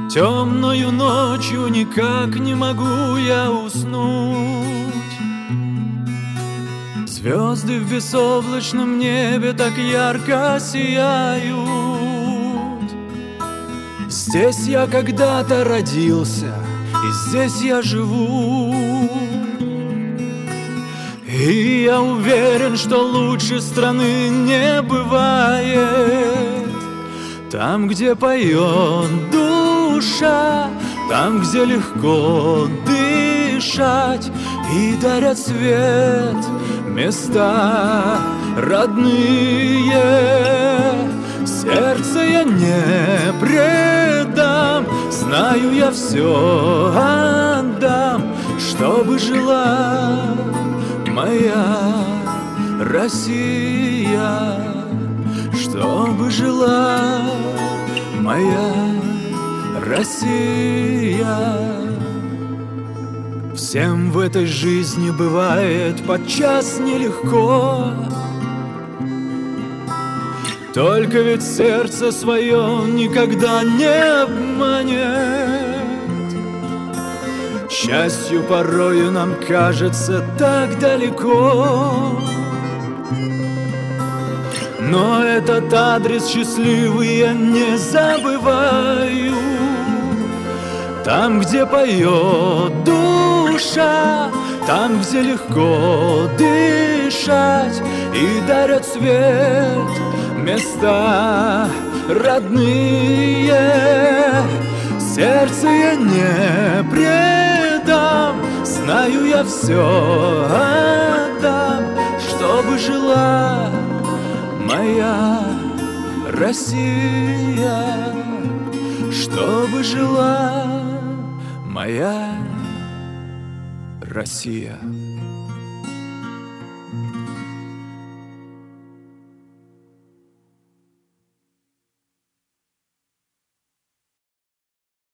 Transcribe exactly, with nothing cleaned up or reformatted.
Темною ночью никак не могу я уснуть. Звезды в безоблачном небе так ярко сияют. Здесь я когда-то родился, и здесь я живу. И я уверен, что лучше страны не бывает. Там, где поет душа, там, где легко дышать, и дарят свет места родные. Сердце я не предам, знаю, я все отдам, чтобы жила моя Россия, чтобы жила моя Россия. Всем в этой жизни бывает подчас нелегко, только ведь сердце свое никогда не обманет. Счастью порою нам кажется так далеко, но этот адрес счастливый я не забываю. Там, где поет душа, там, где легко дышать, и дарят свет места родные. Сердце я не предам, знаю, я все отдам, чтобы жила моя Россия, чтобы жила моя Россия.